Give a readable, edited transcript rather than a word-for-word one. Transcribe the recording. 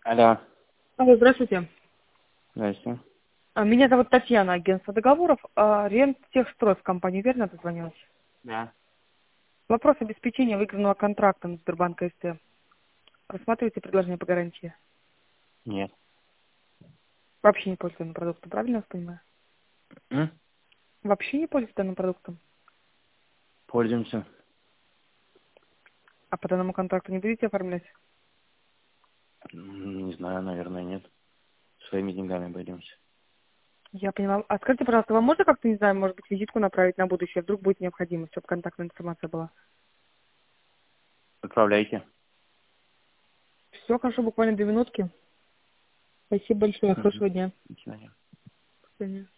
Алло. Алло, здравствуйте. Здрасте. Меня зовут Татьяна, агентство договоров. Рентехстрой в компанию, верно дозвонилась? Да. Вопрос обеспечения выигранного контракта на Сбербанк СТ. Рассматриваете предложение по гарантии? Нет. Вообще не пользуюсь данным продуктом, правильно я вас понимаю? М? Вообще не пользуюсь данным продуктом? Пользуемся. А по данному контракту не будете оформлять? Не знаю, наверное, нет. Своими деньгами обойдемся. Я поняла. А скажите, пожалуйста, вам можно как-то, не знаю, может быть, визитку направить на будущее? Вдруг будет необходимость, чтобы контактная информация была? Отправляйте. Все, хорошо, буквально 2 минутки. Спасибо большое. Мгм. Хорошего дня. До свидания. До свидания.